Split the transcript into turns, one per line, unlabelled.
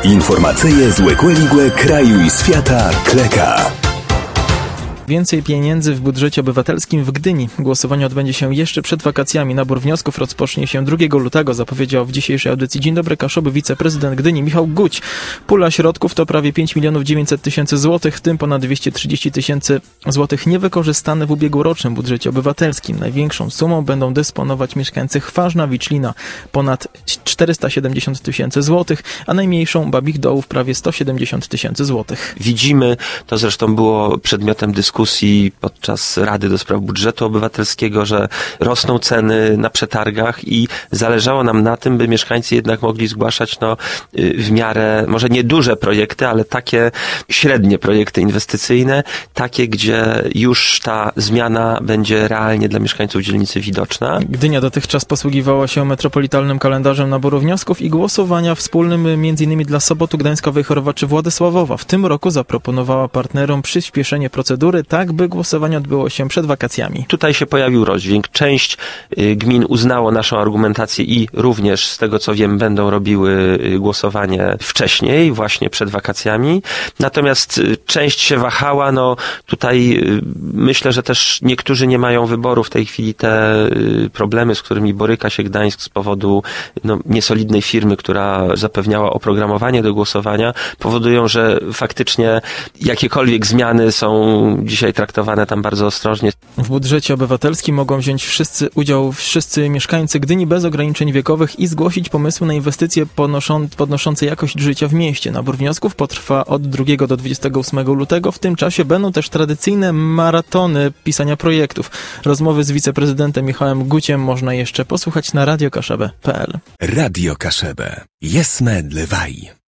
Informacyje z Łekłe kraju i świata kleka.
Więcej pieniędzy w budżecie obywatelskim w Gdyni. Głosowanie odbędzie się jeszcze przed wakacjami. Nabór wniosków rozpocznie się 2 lutego, zapowiedział w dzisiejszej audycji Dzień Dobry Kaszowy wiceprezydent Gdyni Michał Guć. Pula środków to prawie 5 900 000 złotych, w tym ponad 230 000 złotych niewykorzystane w ubiegłorocznym budżecie obywatelskim. Największą sumą będą dysponować mieszkańcy Chważna, Wiczlina ponad 470 000 złotych, a najmniejszą Babich Dołów prawie 170 000 złotych.
Widzimy, to zresztą było przedmiotem dyskusji podczas Rady do Spraw Budżetu Obywatelskiego, że rosną ceny na przetargach i zależało nam na tym, by mieszkańcy jednak mogli zgłaszać w miarę, może nie duże projekty, ale takie średnie projekty inwestycyjne, takie, gdzie już ta zmiana będzie realnie dla mieszkańców dzielnicy widoczna.
Gdynia dotychczas posługiwała się metropolitalnym kalendarzem naboru wniosków i głosowania wspólnym m.in. dla Sopotu, Gdańska, Chorowa czy Władysławowa. W tym roku zaproponowała partnerom przyspieszenie procedury, tak by głosowanie odbyło się przed wakacjami.
Tutaj się pojawił rozdźwięk. Część gmin uznało naszą argumentację i również, z tego co wiem, będą robiły głosowanie wcześniej, właśnie przed wakacjami. Natomiast część się wahała. Tutaj myślę, że też niektórzy nie mają wyboru. W tej chwili te problemy, z którymi boryka się Gdańsk z powodu niesolidnej firmy, która zapewniała oprogramowanie do głosowania, powodują, że faktycznie jakiekolwiek zmiany są dzisiaj traktowane tam bardzo ostrożnie.
W budżecie obywatelskim mogą wziąć udział wszyscy mieszkańcy Gdyni bez ograniczeń wiekowych i zgłosić pomysły na inwestycje podnoszące jakość życia w mieście. Nabór wniosków potrwa od 2 do 28 lutego. W tym czasie będą też tradycyjne maratony pisania projektów. Rozmowy z wiceprezydentem Michałem Guciem można jeszcze posłuchać na radiokaszebę.pl.
Radio Kaszebę. Jesme dlewaj.